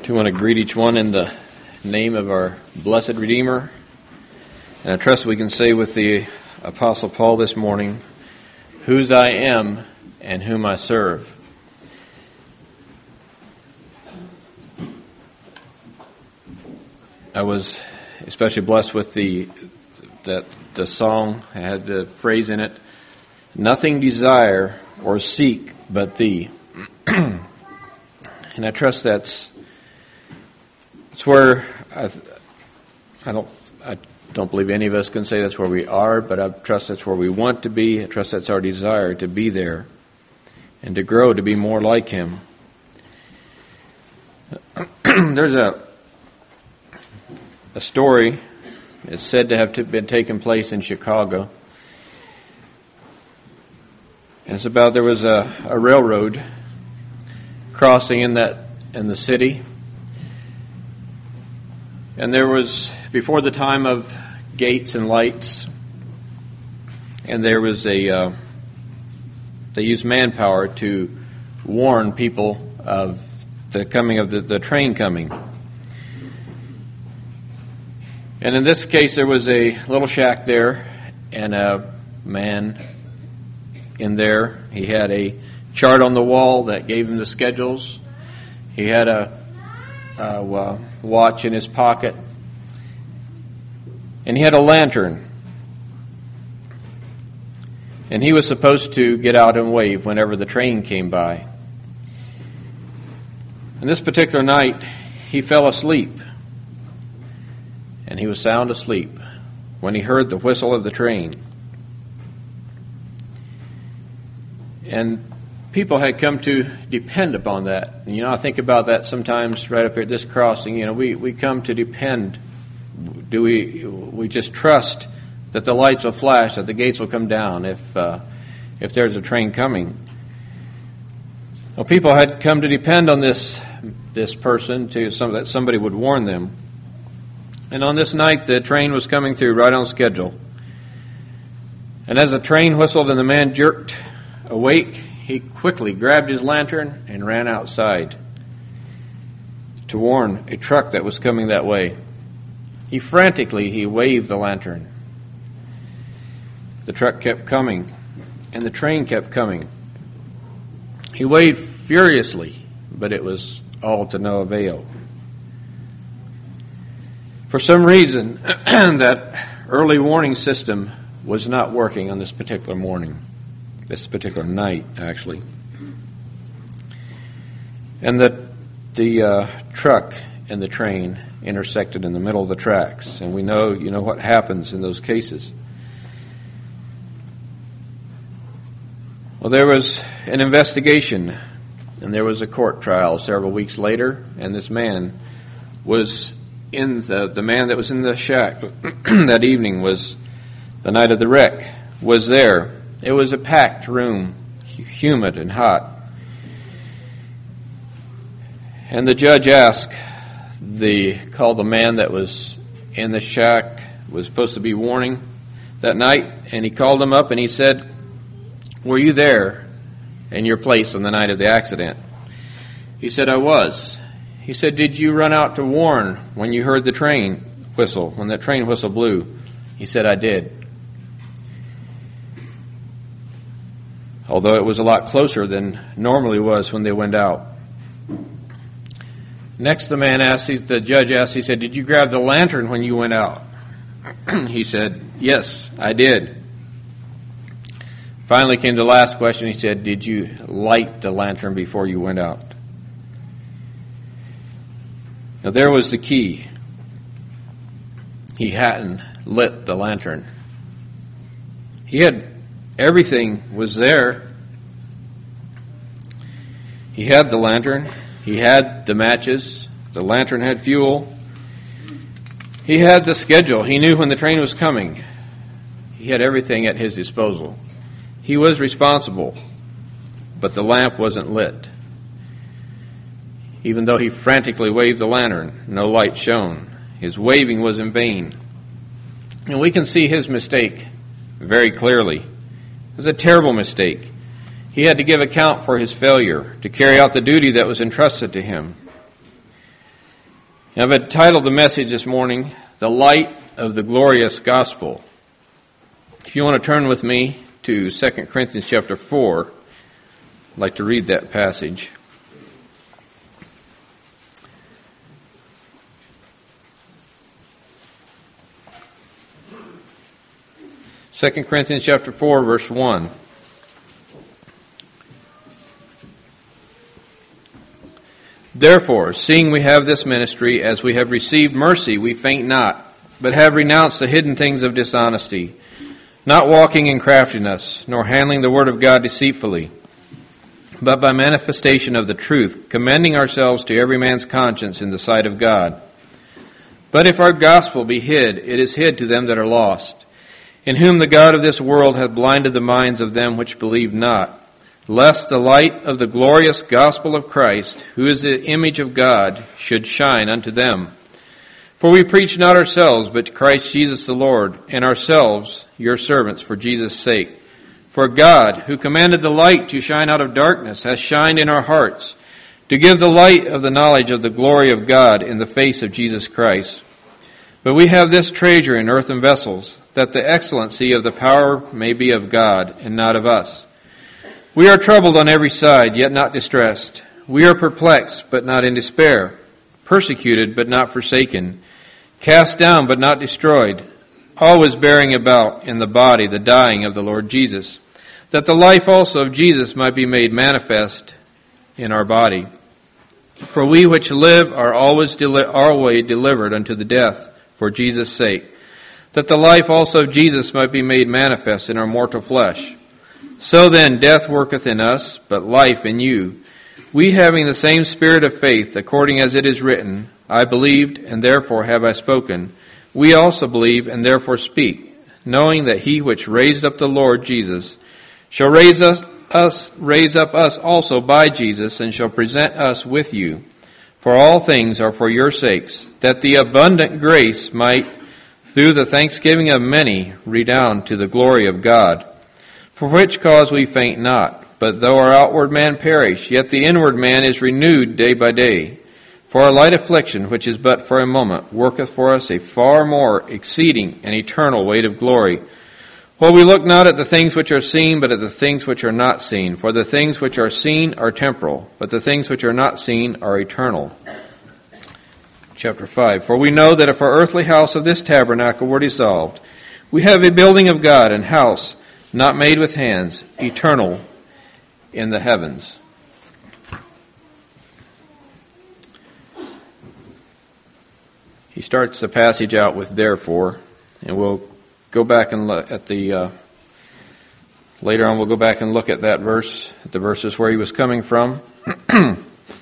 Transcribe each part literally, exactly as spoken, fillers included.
I want to greet each one in the name of our blessed Redeemer. And I trust we can say with the Apostle Paul this morning, whose I am and whom I serve. I was especially blessed with the that the song. I had the phrase in it, nothing desire or seek but thee. And I trust that's it's where I, I don't I don't believe any of us can say that's where we are, but I trust that's where we want to be. I trust that's our desire to be there and to grow to be more like Him. There's a a story. It's said to have been taken place in Chicago. And it's about there was a, a railroad crossing in that in the city. And there was, before the time of gates and lights, and there was a, uh, they used manpower to warn people of the coming of the, the train coming. And in this case, there was a little shack there, and a man in there. He had a chart on the wall that gave him the schedules. He had a, a uh, watch in his pocket, and he had a lantern. And he was supposed to get out and wave whenever the train came by. And this particular night, he fell asleep. And he was sound asleep when he heard the whistle of the train. And people had come to depend upon that. And, you know, I think about that sometimes right up here at this crossing. You know, we, we come to depend. Do we we just trust that the lights will flash, that the gates will come down if uh, if there's a train coming? Well, people had come to depend on this this person to some that somebody would warn them. And on this night, the train was coming through right on schedule. And as the train whistled and the man jerked awake, he quickly grabbed his lantern and ran outside to warn a truck that was coming that way. He frantically, he waved the lantern. The truck kept coming, and the train kept coming. He waved furiously, but it was all to no avail. For some reason, that early warning system was not working on this particular morning, this particular night, actually. And the, the uh, truck and the train intersected in the middle of the tracks. And we know, you know, what happens in those cases. Well, there was an investigation, and there was a court trial several weeks later, and this man was in the, the man that was in the shack that evening was, the night of the wreck, was there. It was a packed room, humid and hot. And the judge asked, the called the man that was in the shack, was supposed to be warning that night, and he called him up and he said, were you there in your place on the night of the accident? He said, I was. He said, did you run out to warn when you heard the train whistle, when the train whistle blew? He said, I did. Although it was a lot closer than normally was when they went out. Next, the man asked, the judge asked, he said, did you grab the lantern when you went out? He said, yes, I did. Finally came the last question. He said, did you light the lantern before you went out? Now, there was the key. He hadn't lit the lantern. He had, everything was there. He had the lantern. He had the matches. The lantern had fuel. He had the schedule. He knew when the train was coming. He had everything at his disposal. He was responsible, but the lamp wasn't lit. Even though he frantically waved the lantern, no light shone. His waving was in vain. And we can see his mistake very clearly. It was a terrible mistake. He had to give account for his failure to carry out the duty that was entrusted to him. I've entitled the message this morning, The Light of the Glorious Gospel. If you want to turn with me to Second Corinthians chapter four, I'd like to read that passage. Second Corinthians chapter four, verse one. Therefore, seeing we have this ministry, as we have received mercy, we faint not, but have renounced the hidden things of dishonesty, not walking in craftiness, nor handling the word of God deceitfully, but by manifestation of the truth, commending ourselves to every man's conscience in the sight of God. But if our gospel be hid, it is hid to them that are lost, in whom the God of this world hath blinded the minds of them which believe not, lest the light of the glorious gospel of Christ, who is the image of God, should shine unto them. For we preach not ourselves, but Christ Jesus the Lord, and ourselves your servants for Jesus' sake. For God, who commanded the light to shine out of darkness, hath shined in our hearts, to give the light of the knowledge of the glory of God in the face of Jesus Christ. But we have this treasure in earthen vessels, that the excellency of the power may be of God, and not of us. We are troubled on every side, yet not distressed. We are perplexed, but not in despair. Persecuted, but not forsaken. Cast down, but not destroyed. Always bearing about in the body the dying of the Lord Jesus, that the life also of Jesus might be made manifest in our body. For we which live are always, deli- always delivered unto the death for Jesus' sake, that the life also of Jesus might be made manifest in our mortal flesh. So then death worketh in us, but life in you. We having the same spirit of faith, according as it is written, I believed, and therefore have I spoken. We also believe, and therefore speak, knowing that he which raised up the Lord Jesus shall raise us, us raise up us also by Jesus, and shall present us with you. For all things are for your sakes, that the abundant grace might, through the thanksgiving of many, redound to the glory of God. For which cause we faint not, but though our outward man perish, yet the inward man is renewed day by day. For our light affliction, which is but for a moment, worketh for us a far more exceeding and eternal weight of glory. While we look not at the things which are seen, but at the things which are not seen. For the things which are seen are temporal, but the things which are not seen are eternal. Chapter five. For we know that if our earthly house of this tabernacle were dissolved, we have a building of God, an house not made with hands, eternal in the heavens. He starts the passage out with therefore, and we'll go back and look at the, uh, later on we'll go back and look at that verse, at the verses where he was coming from. You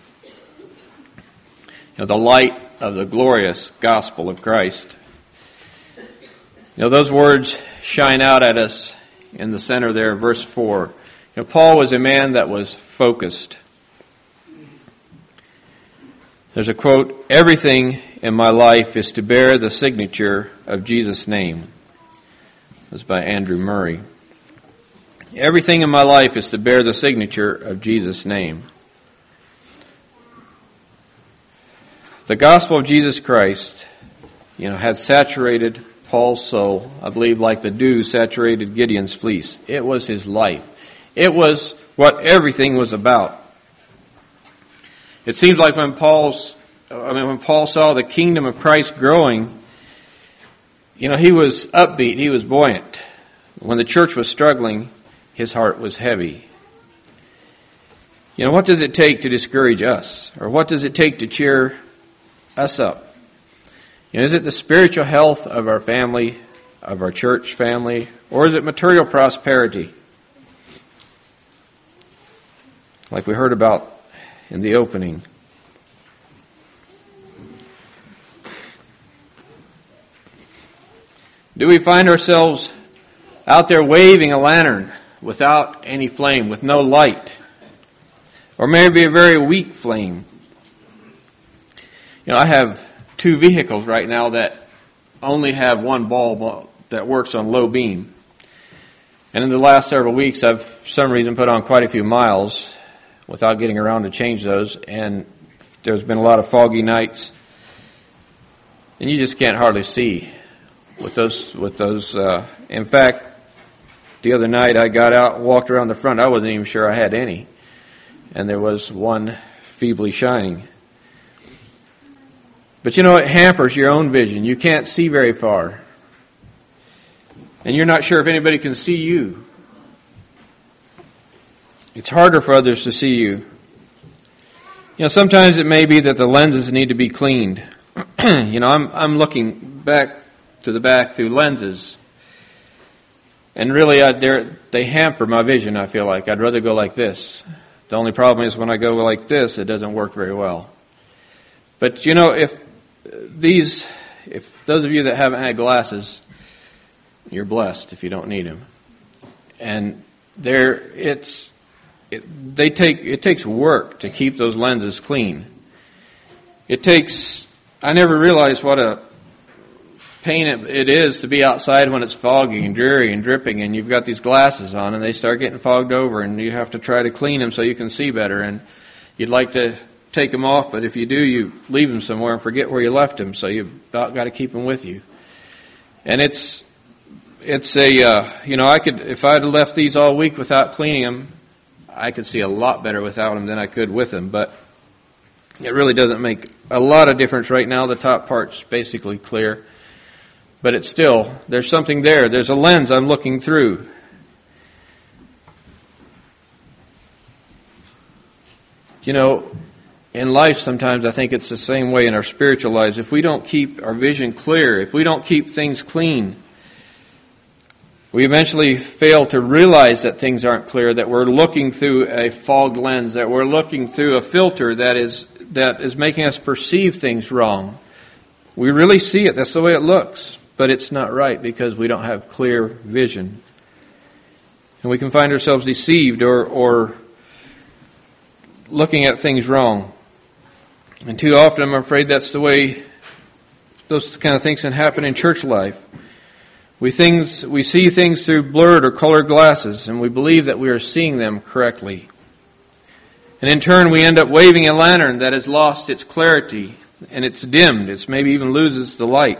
know, the light of the glorious gospel of Christ. You know, those words shine out at us in the center there, verse four. You know, Paul was a man that was focused. There's a quote, everything in my life is to bear the signature of Jesus' name. It was by Andrew Murray. Everything in my life is to bear the signature of Jesus' name. The gospel of Jesus Christ, you know, had saturated Paul's soul, I believe, like the dew saturated Gideon's fleece. It was his life. It was what everything was about. It seems like when Paul's, I mean, when Paul saw the kingdom of Christ growing, you know, he was upbeat, he was buoyant. When the church was struggling, his heart was heavy. You know, what does it take to discourage us? Or what does it take to cheer us up? You know, is it the spiritual health of our family, of our church family, or is it material prosperity? Like we heard about in the opening. Do we find ourselves out there waving a lantern without any flame, with no light? Or maybe a very weak flame? You know, I have two vehicles right now that only have one bulb that works on low beam. And in the last several weeks, I've for some reason put on quite a few miles without getting around to change those. And there's been a lot of foggy nights. and you just can't hardly see with those. With those, uh, in fact, the other night I got out and walked around the front. I wasn't even sure I had any, and there was one feebly shining. But you know, it hampers your own vision. You can't see very far, and you're not sure if anybody can see you. It's harder for others to see you. You know, sometimes it may be that the lenses need to be cleaned. you know, I'm I'm looking back to the back through lenses, and really, I, they hamper my vision. I feel like I'd rather go like this. The only problem is when I go like this, it doesn't work very well. But you know, if these, if those of you that haven't had glasses, you're blessed if you don't need them. And there, it's. It, they take it takes work to keep those lenses clean. It takes. I never realized what a pain it, it is to be outside when it's foggy and dreary and dripping, and you've got these glasses on, and they start getting fogged over, and you have to try to clean them so you can see better. And you'd like to take them off, but if you do, you leave them somewhere and forget where you left them. So you've about got to keep them with you. And it's it's a uh, you know I could if I'd left these all week without cleaning them, I could see a lot better without them than I could with them, but it really doesn't make a lot of difference right now. The top part's basically clear, but it's still, there's something there. There's a lens I'm looking through. You know, in life sometimes I think it's the same way in our spiritual lives. If we don't keep our vision clear, if we don't keep things clean, we eventually fail to realize that things aren't clear, that we're looking through a fogged lens, that we're looking through a filter that is that is making us perceive things wrong. We really see it. That's the way it looks. But it's not right because we don't have clear vision. And we can find ourselves deceived or, or looking at things wrong. And too often, I'm afraid that's the way those kind of things can happen in church life. We things we see things through blurred or colored glasses, and we believe that we are seeing them correctly. And in turn, we end up waving a lantern that has lost its clarity, and it's dimmed. It's maybe even loses the light.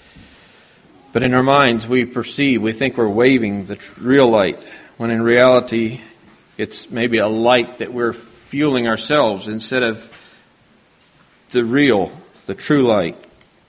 But in our minds, we perceive, we think we're waving the real light, when in reality, it's maybe a light that we're fueling ourselves instead of the real, the true light.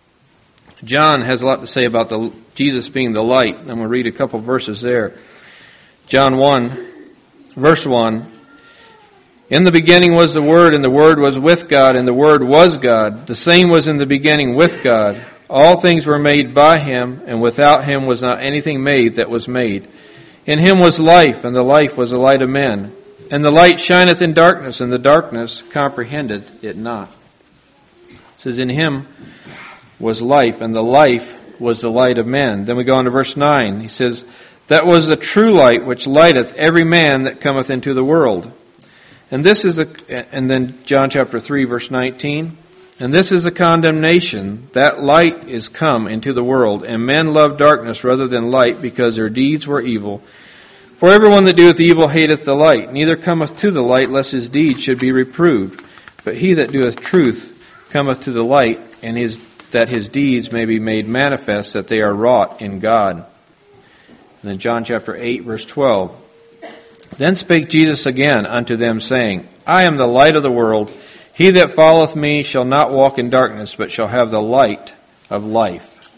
John has a lot to say about the Jesus being the light. I'm going to read a couple verses there. John one, verse one. In the beginning was the Word, and the Word was with God, and the Word was God. The same was in the beginning with God. All things were made by Him, and without Him was not anything made that was made. In Him was life, and the life was the light of men. And the light shineth in darkness, and the darkness comprehended it not. It says, in Him was life, and the life was the light of men. Then we go on to verse nine. He says, that was the true light which lighteth every man that cometh into the world. And this is a, and then John chapter three, verse nineteen. And this is the condemnation, that light is come into the world, and men love darkness rather than light, because their deeds were evil. For everyone that doeth evil hateth the light, neither cometh to the light, lest his deeds should be reproved. But he that doeth truth cometh to the light, and his that his deeds may be made manifest, that they are wrought in God. And then John chapter eight, verse twelve. Then spake Jesus again unto them, saying, I am the light of the world. He that followeth me shall not walk in darkness, but shall have the light of life.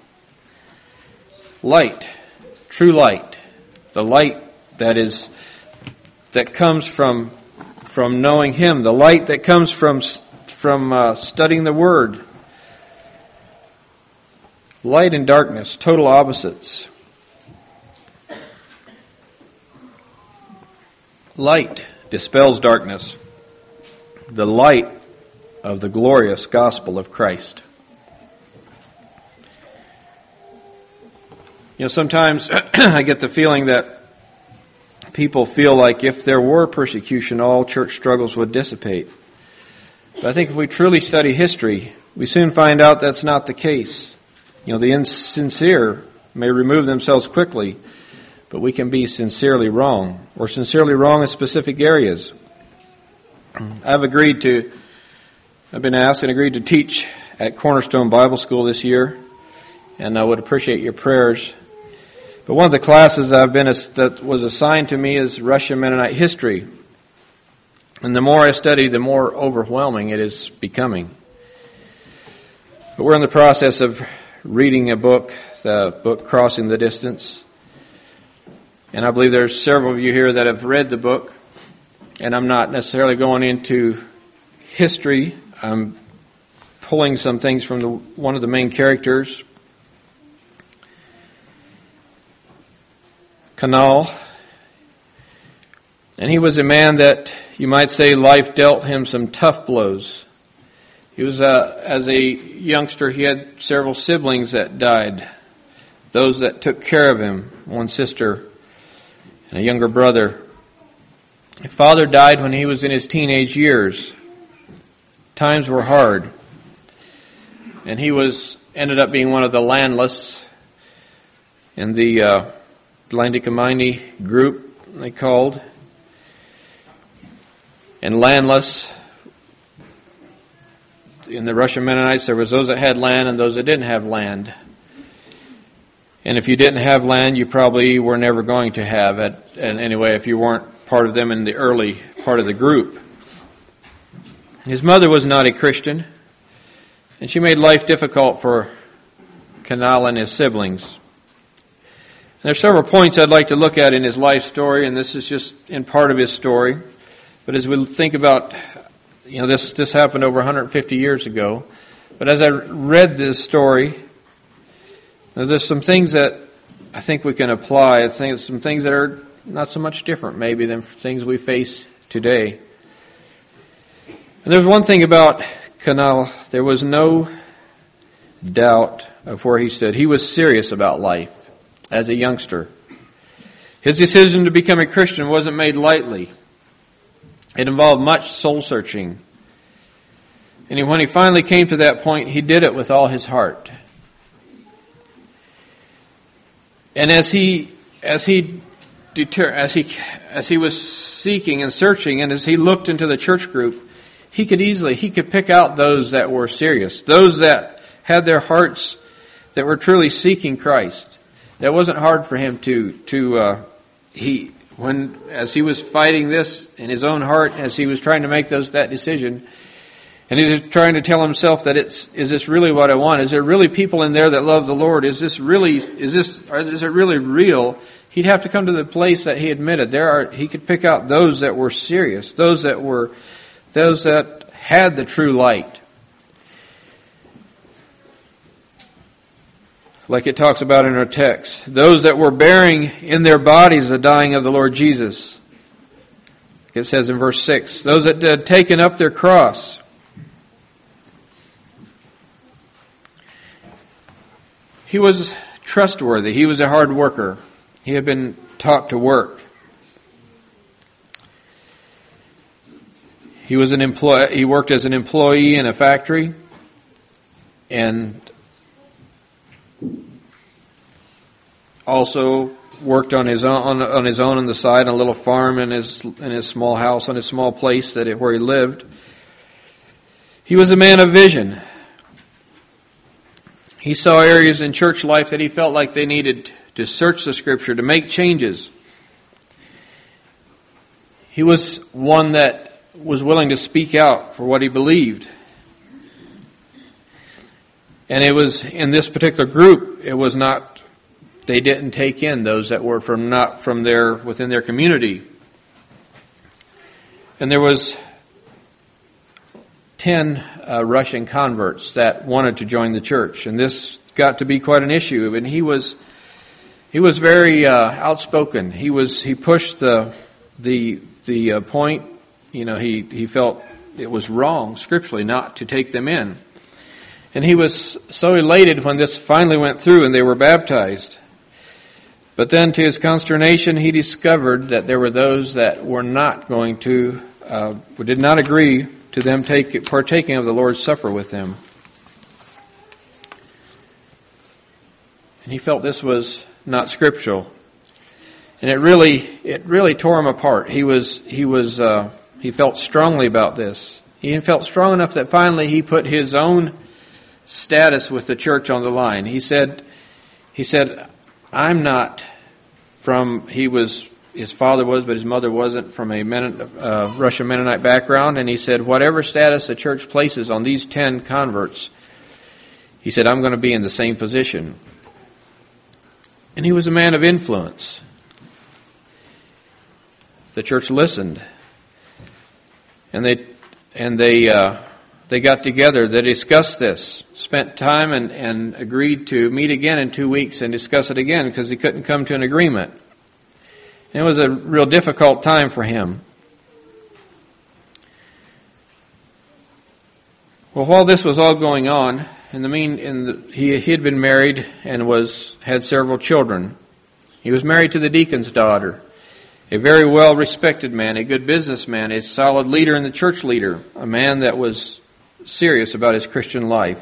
Light, true light, the light that is that comes from from knowing Him, the light that comes from from uh, studying the Word. Light and darkness, total opposites. Light dispels darkness. The light of the glorious gospel of Christ. You know, sometimes I get the feeling that people feel like if there were persecution, all church struggles would dissipate. But I think if we truly study history, we soon find out that's not the case. You know, the insincere may remove themselves quickly, but we can be sincerely wrong, or sincerely wrong in specific areas. I've agreed to, I've been asked and agreed to teach at Cornerstone Bible School this year. and I would appreciate your prayers. But one of the classes I've been that was assigned to me is Russian Mennonite history. And the more I study, the more overwhelming it is becoming. But we're in the process of reading a book, the book Crossing the Distance. And I believe there's several of you here that have read the book. And I'm not necessarily going into history. I'm pulling some things from the, one of the main characters, Canal. And he was a man that, you might say, life dealt him some tough blows. He was, uh, as a youngster, he had several siblings that died. Those that took care of him, one sister and a younger brother. His father died when he was in his teenage years. Times were hard. And he was ended up being one of the landless in the uh, Atlantic-Amini group, they called. And landless, in the Russian Mennonites, there was those that had land and those that didn't have land. And if you didn't have land, you probably were never going to have it. And anyway, if you weren't part of them in the early part of the group. His mother was not a Christian, and she made life difficult for Canal and his siblings. There are several points I'd like to look at in his life story, and this is just in part of his story. But as we think about, you know, this this happened over one hundred fifty years ago. But as I read this story, there's some things that I think we can apply. I think some things that are not so much different maybe than things we face today. And there's one thing about Canal. There was no doubt of where he stood. He was serious about life as a youngster. His decision to become a Christian wasn't made lightly. It involved much soul-searching. And when he finally came to that point, he did it with all his heart. And as he as he deter, as he as he was seeking and searching, and as he looked into the church group, he could easily he could pick out those that were serious, those that had their hearts that were truly seeking Christ. That wasn't hard for him to to uh, he when as he was fighting this in his own heart, as he was trying to make those that decision, and he was trying to tell himself that it's is this really what I want? Is there really people in there that love the Lord? Is this really is this is it really real? He'd have to come to the place that he admitted there are. He could pick out those that were serious, those that were those that had the true light. Like it talks about in our text, those that were bearing in their bodies the dying of the Lord Jesus. It says in verse six, those that had taken up their cross. He was trustworthy. He was a hard worker. He had been taught to work. He was an employee. He worked as an employee in a factory, and also worked on his own on, on his own on the side, on a little farm in his in his small house, on his small place that it, where he lived. He was a man of vision. He saw areas in church life that he felt like they needed to search the Scripture, to make changes. He was one that was willing to speak out for what he believed. And it was in this particular group, it was not, they didn't take in those that were from not from their, within their community. And there was ten uh, Russian converts that wanted to join the church. And this got to be quite an issue. And he was he was very uh, outspoken. He was he pushed the the the uh, point. You know, he, he felt it was wrong scripturally not to take them in. And he was so elated when this finally went through and they were baptized. But then to his consternation, he discovered that there were those that were not going to, uh, did not agree to them take, partaking of the Lord's Supper with them. And he felt this was not scriptural. And it really, it really tore him apart. He was, he was, uh, he felt strongly about this. He felt strong enough that finally he put his own status with the church on the line. He said, he said, I'm not from, he was, his father was, but his mother wasn't, from a Mennonite, uh, Russian Mennonite background. And he said, whatever status the church places on these ten converts, he said, I'm going to be in the same position. And he was a man of influence. The church listened. And they and they uh, they got together. They discussed this, spent time and, and agreed to meet again in two weeks and discuss it again because he couldn't come to an agreement. And it was a real difficult time for him. Well, while this was all going on, in the mean, in the, he he had been married and was had several children. He was married to the deacon's daughter. A very well-respected man, a good businessman, a solid leader and the church leader, a man that was serious about his Christian life.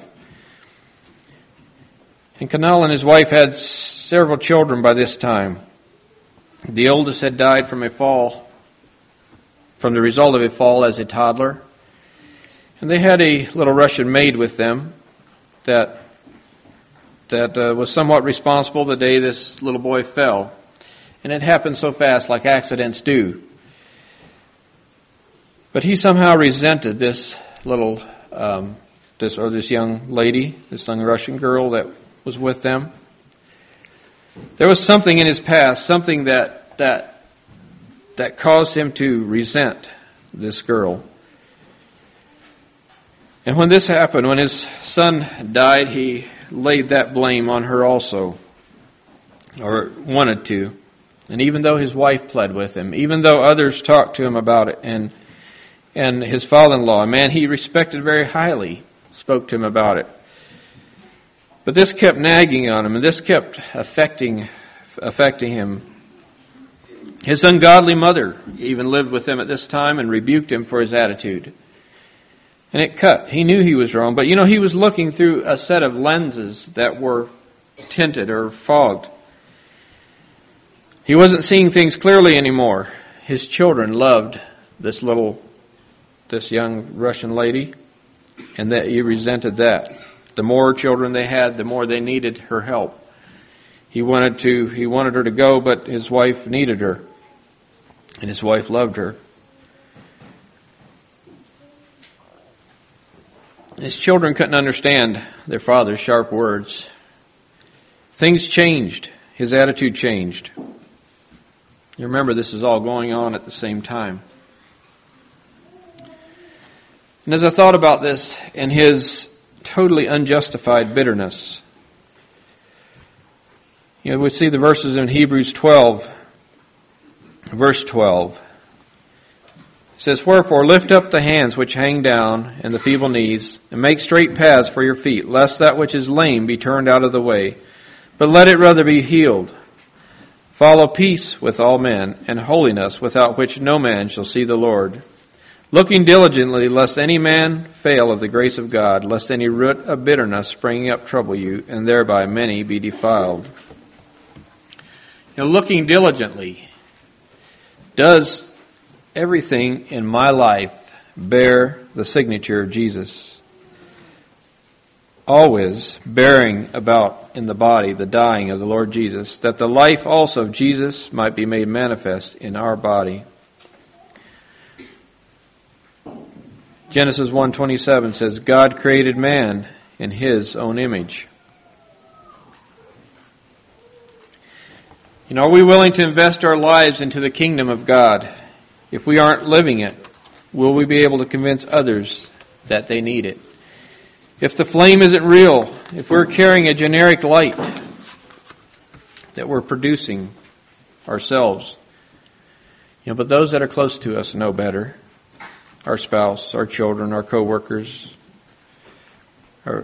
And Canal and his wife had several children by this time. The oldest had died from a fall, from the result of a fall as a toddler. And they had a little Russian maid with them that, that uh, was somewhat responsible the day this little boy fell. And it happened so fast, like accidents do. But he somehow resented this little, um, this or this young lady, this young Russian girl that was with them. There was something in his past, something that that that caused him to resent this girl. And when this happened, when his son died, he laid that blame on her also, or wanted to. And even though his wife pled with him, even though others talked to him about it, and and his father-in-law, a man he respected very highly, spoke to him about it. But this kept nagging on him, and this kept affecting affecting him. His ungodly mother even lived with him at this time and rebuked him for his attitude. And it cut. He knew he was wrong, but you know, he was looking through a set of lenses that were tinted or fogged. He wasn't seeing things clearly anymore. His children loved this little, this young Russian lady, and that he resented that. The more children they had, the more they needed her help. He wanted to, he wanted her to go, but his wife needed her, and his wife loved her. His children couldn't understand their father's sharp words. Things changed. His attitude changed. You remember, this is all going on at the same time. And as I thought about this and his totally unjustified bitterness, you know, we see the verses in Hebrews twelve, verse twelve. It says, wherefore lift up the hands which hang down and the feeble knees, and make straight paths for your feet, lest that which is lame be turned out of the way, but let it rather be healed. Follow peace with all men, and holiness, without which no man shall see the Lord. Looking diligently, lest any man fail of the grace of God, lest any root of bitterness springing up trouble you, and thereby many be defiled. You know, looking diligently, does everything in my life bear the signature of Jesus? Always bearing about in the body the dying of the Lord Jesus, that the life also of Jesus might be made manifest in our body. Genesis one twenty-seven says, God created man in his own image. You know, are we willing to invest our lives into the kingdom of God? If we aren't living it, will we be able to convince others that they need it? If the flame isn't real, if we're carrying a generic light that we're producing ourselves, you know, but those that are close to us know better. Our spouse, our children, our co-workers. Our...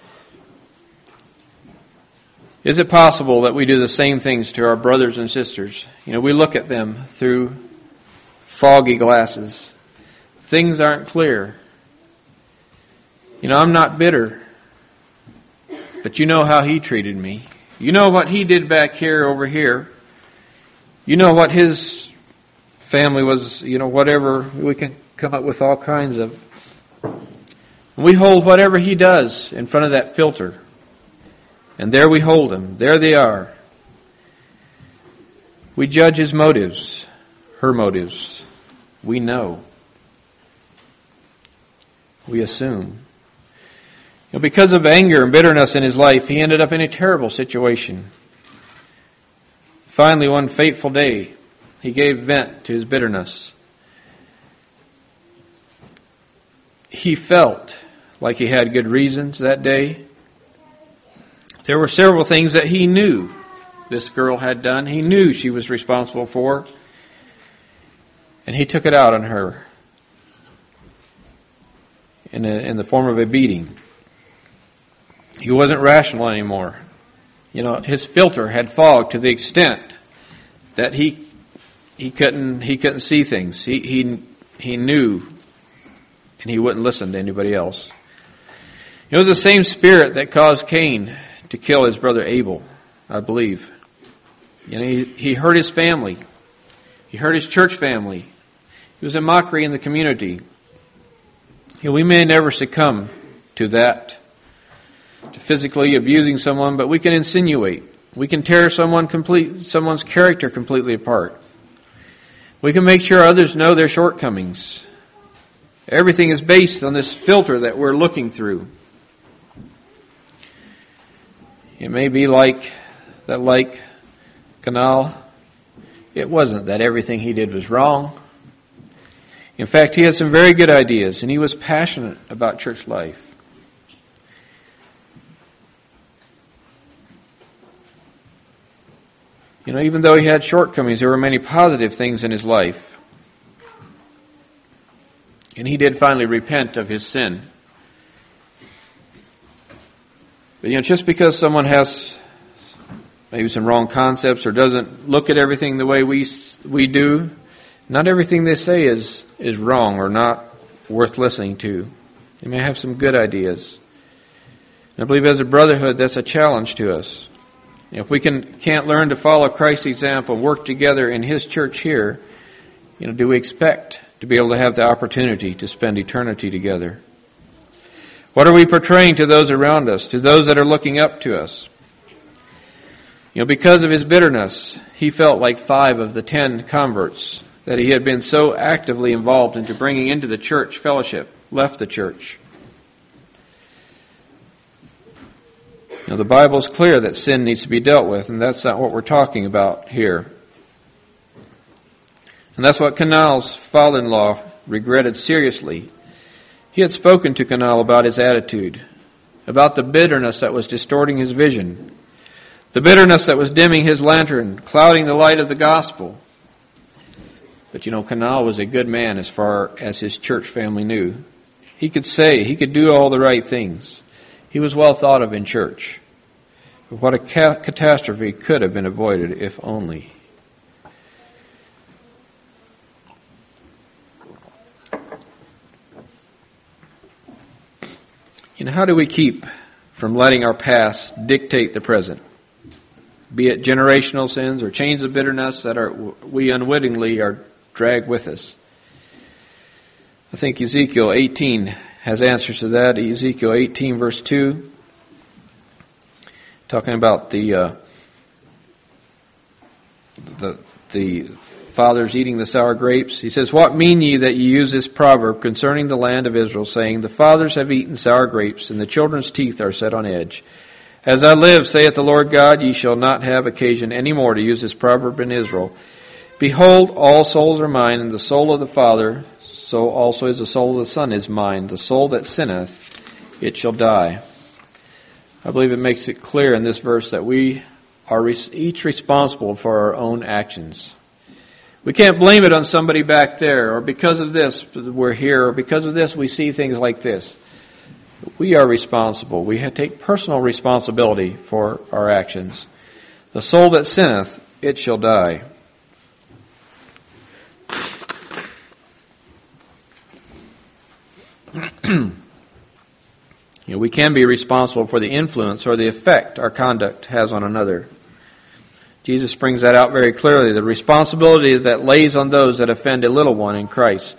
Is it possible that we do the same things to our brothers and sisters? You know, we look at them through foggy glasses. Things aren't clear. You know, I'm not bitter, but you know how he treated me. You know what he did back here, over here. You know what his family was, you know, whatever. We can come up with all kinds of. We hold whatever he does in front of that filter. And there we hold them. There they are. We judge his motives, her motives. We know. We assume. You know, because of anger and bitterness in his life, he ended up in a terrible situation. Finally, one fateful day, he gave vent to his bitterness. He felt like he had good reasons that day. There were several things that he knew this girl had done. He knew she was responsible for. And he took it out on her in, a, in the form of a beating. He wasn't rational anymore. You know, his filter had fogged to the extent that he he couldn't he couldn't see things. He he he knew, and he wouldn't listen to anybody else. It was the same spirit that caused Cain to kill his brother Abel, I believe. You know, he, he hurt his family. He hurt his church family. He was a mockery in the community. You know, we may never succumb to that, to physically abusing someone, but we can insinuate. We can tear someone complete, someone's character completely apart. We can make sure others know their shortcomings. Everything is based on this filter that we're looking through. It may be like that, like Canal. It wasn't that everything he did was wrong. In fact, he had some very good ideas, and he was passionate about church life. You know, even though he had shortcomings, there were many positive things in his life. And he did finally repent of his sin. But, you know, just because someone has maybe some wrong concepts or doesn't look at everything the way we we do, not everything they say is, is wrong or not worth listening to. They may have some good ideas. And I believe as a brotherhood, that's a challenge to us. If we can, can't learn to follow Christ's example, work together in his church here, you know, do we expect to be able to have the opportunity to spend eternity together? What are we portraying to those around us, to those that are looking up to us? You know, because of his bitterness, he felt like five of the ten converts that he had been so actively involved into bringing into the church fellowship left the church. Now, the Bible is clear that sin needs to be dealt with, and that's not what we're talking about here. And that's what Canal's father-in-law regretted seriously. He had spoken to Canal about his attitude, about the bitterness that was distorting his vision, the bitterness that was dimming his lantern, clouding the light of the gospel. But you know, Canal was a good man as far as his church family knew. He could say, he could do all the right things. He was well thought of in church. But what a ca- catastrophe could have been avoided if only. You know, how do we keep from letting our past dictate the present? Be it generational sins or chains of bitterness that are we unwittingly are dragged with us. I think Ezekiel eighteen has answers to that. Ezekiel eighteen, verse two, talking about the uh, the the fathers eating the sour grapes. He says, "What mean ye that ye use this proverb concerning the land of Israel, saying, the fathers have eaten sour grapes, and the children's teeth are set on edge? As I live, saith the Lord God, ye shall not have occasion any more to use this proverb in Israel. Behold, all souls are mine, and the soul of the Father, so also is the soul of the Son is mine. The soul that sinneth, it shall die." I believe it makes it clear in this verse that we are each responsible for our own actions. We can't blame it on somebody back there, or because of this we're here, or because of this we see things like this. We are responsible. We have to take personal responsibility for our actions. The soul that sinneth, it shall die. You know, we can be responsible for the influence or the effect our conduct has on another. Jesus brings that out very clearly, the responsibility that lays on those that offend a little one in Christ.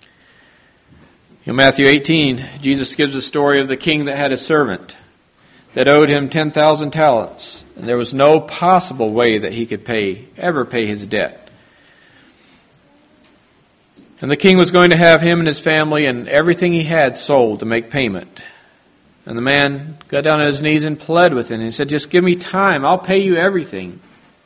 In Matthew eighteen, Jesus gives the story of the king that had a servant that owed him ten thousand talents, and there was no possible way that he could pay, ever pay his debt. And the king was going to have him and his family and everything he had sold to make payment. And the man got down on his knees and pled with him. He said, just give me time. I'll pay you everything.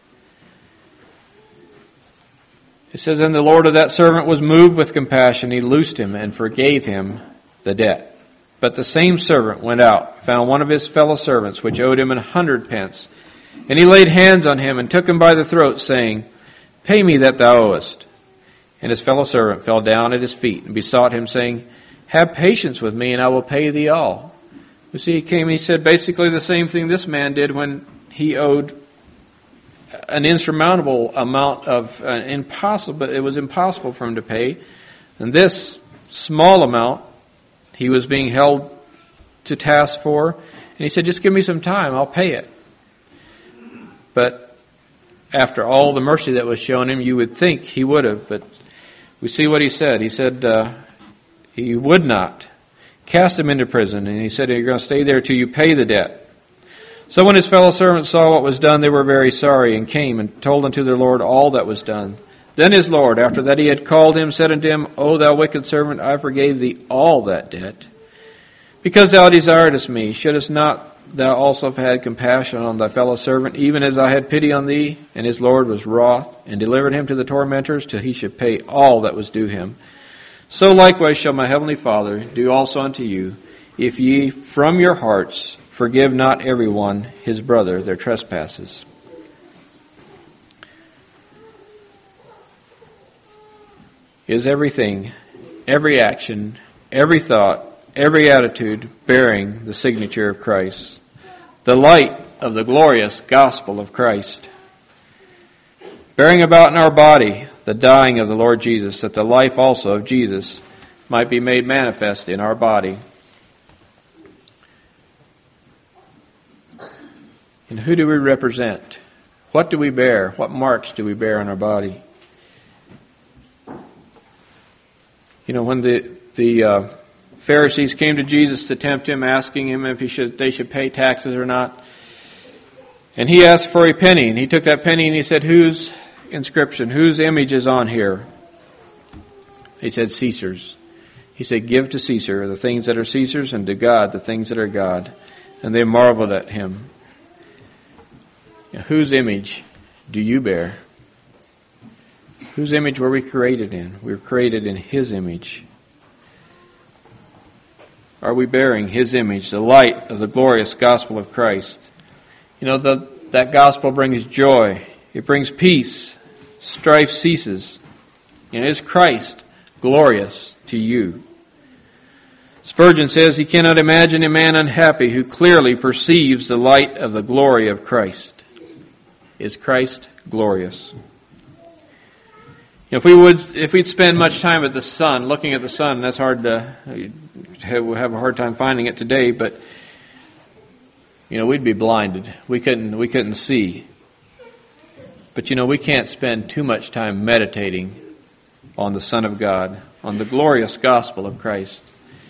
It says, then the Lord of that servant was moved with compassion. He loosed him and forgave him the debt. But the same servant went out, found one of his fellow servants, which owed him an hundred pence. And he laid hands on him and took him by the throat, saying, pay me that thou owest. And his fellow servant fell down at his feet and besought him, saying, have patience with me, and I will pay thee all. You see, he came and he said basically the same thing this man did when he owed an insurmountable amount of, uh, impossible, it was impossible for him to pay. And this small amount he was being held to task for. And he said, just give me some time, I'll pay it. But after all the mercy that was shown him, you would think he would have. But we see what he said. He said uh, he would not. Cast him into prison. And he said, you're going to stay there till you pay the debt. So when his fellow servants saw what was done, they were very sorry, and came and told unto their Lord all that was done. Then his Lord, after that he had called him, said unto him, O thou wicked servant, I forgave thee all that debt. Because thou desiredest me, shouldest not thou also have had compassion on thy fellow servant, even as I had pity on thee? And his Lord was wroth, and delivered him to the tormentors, till he should pay all that was due him. So likewise shall my heavenly Father do also unto you, if ye from your hearts forgive not every one his brother their trespasses. Is everything, every action, every thought, every attitude bearing the signature of Christ, the light of the glorious gospel of Christ, bearing about in our body the dying of the Lord Jesus, that the life also of Jesus might be made manifest in our body. And who do we represent? What do we bear? What marks do we bear on our body? You know, when the the uh, Pharisees came to Jesus to tempt him, asking him if he should they should pay taxes or not, and he asked for a penny, and he took that penny and he said, "Whose inscription? Whose image is on here?" He said, "Caesar's." He said, "Give to Caesar the things that are Caesar's, and to God the things that are God." And they marveled at him. Now, whose image do you bear? Whose image were we created in? We were created in His image. Are we bearing His image, the light of the glorious gospel of Christ? You know, the, that gospel brings joy. It brings peace. Strife ceases. And is Christ glorious to you? Spurgeon says he cannot imagine a man unhappy who clearly perceives the light of the glory of Christ. Is Christ glorious? If we would, if we'd spend much time at the sun, looking at the sun, that's hard to have, we'll have a hard time finding it today. But you know, we'd be blinded. We couldn't, we couldn't see. But you know, we can't spend too much time meditating on the Son of God, on the glorious gospel of Christ.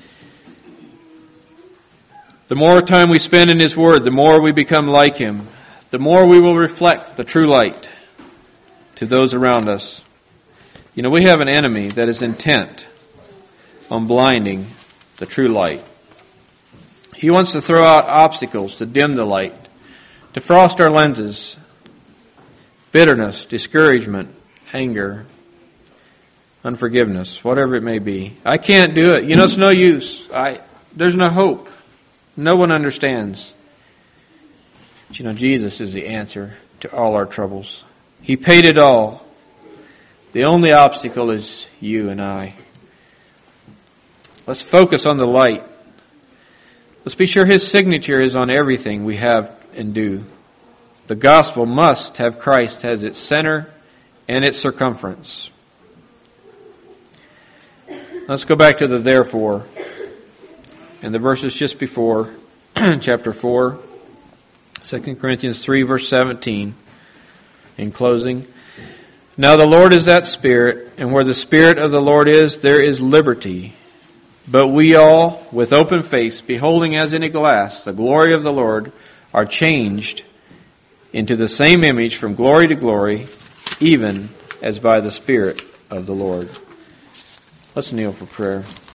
The more time we spend in His Word, the more we become like Him. The more we will reflect the true light to those around us. You know, we have an enemy that is intent on blinding the true light. He wants to throw out obstacles to dim the light, to frost our lenses, bitterness, discouragement, anger, unforgiveness, whatever it may be. I can't do it. You know, it's no use. I there's no hope. No one understands. But you know, Jesus is the answer to all our troubles. He paid it all. The only obstacle is you and I. Let's focus on the light. Let's be sure His signature is on everything we have and do. The gospel must have Christ as its center and its circumference. Let's go back to the therefore. And the verses just before, chapter four, Second Corinthians three, verse seventeen. In closing, now the Lord is that Spirit, and where the Spirit of the Lord is, there is liberty. But we all, with open face, beholding as in a glass the glory of the Lord, are changed into the same image from glory to glory, even as by the Spirit of the Lord. Let's kneel for prayer.